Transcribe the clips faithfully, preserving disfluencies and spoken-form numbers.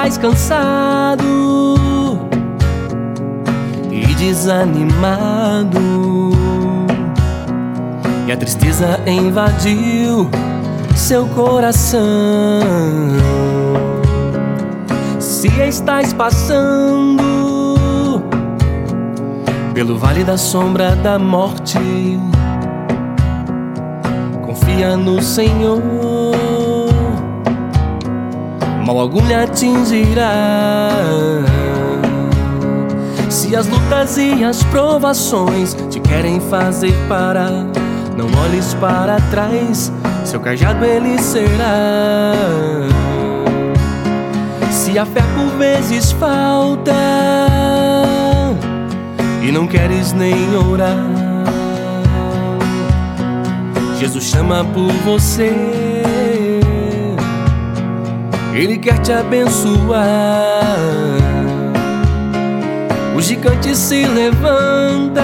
estás cansado e desanimado, e a tristeza invadiu seu coração, se estás passando pelo vale da sombra da morte, confia no Senhor, mal algum lhe atingirá. Se as lutas e as provações te querem fazer parar, não olhes para trás, seu cajado ele será. Se a fé por vezes falta e não queres nem orar, Jesus chama por você, Ele quer te abençoar. O gigante se levanta,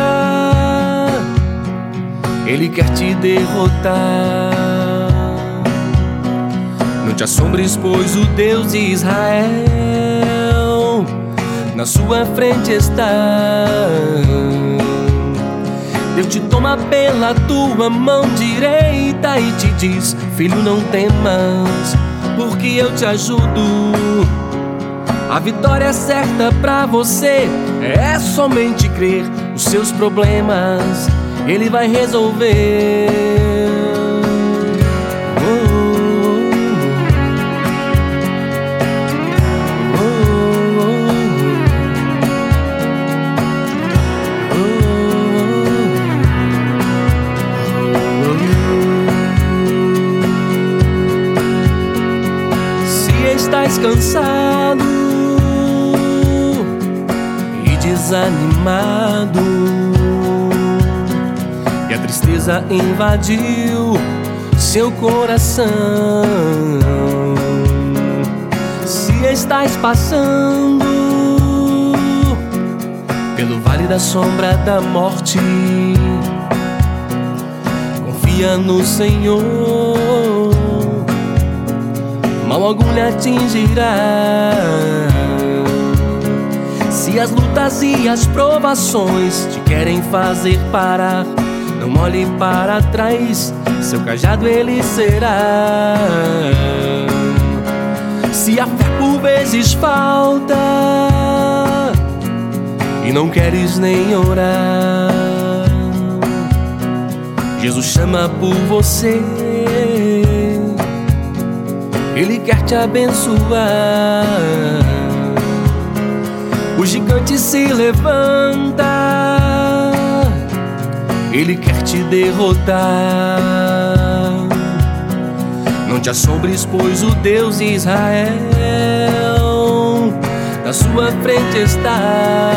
Ele quer te derrotar. Não te assombres, pois o Deus de Israel na sua frente está. Deus te toma pela tua mão direita e te diz: filho, não temas, porque eu te ajudo. A vitória é certa pra você, é somente crer. Os seus problemas Ele vai resolver. Se estás cansado e desanimado, e a tristeza invadiu seu coração, se estás passando pelo vale da sombra da morte, confia no Senhor, mal algum lhe atingirá. Se as lutas e as provações te querem fazer parar, não olhe para trás, seu cajado ele será. Se a fé por vezes falta e não queres nem orar, Jesus chama por você, Ele quer te abençoar. O gigante se levanta, Ele quer te derrotar. Não te assombres, pois o Deus de Israel na sua frente está.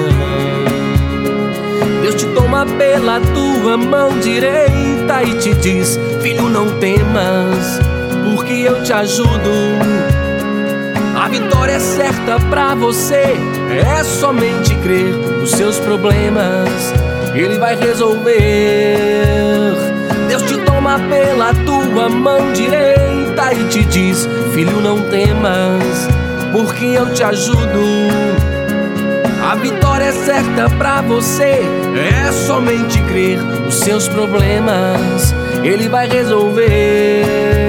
Deus te toma pela tua mão direita e te diz: filho, não temas, porque eu te ajudo. A vitória é certa pra você, é somente crer. Os seus problemas Ele vai resolver. Deus te toma pela tua mão direita e te diz: filho, não temas, porque eu te ajudo. A vitória é certa pra você, é somente crer. Os seus problemas Ele vai resolver.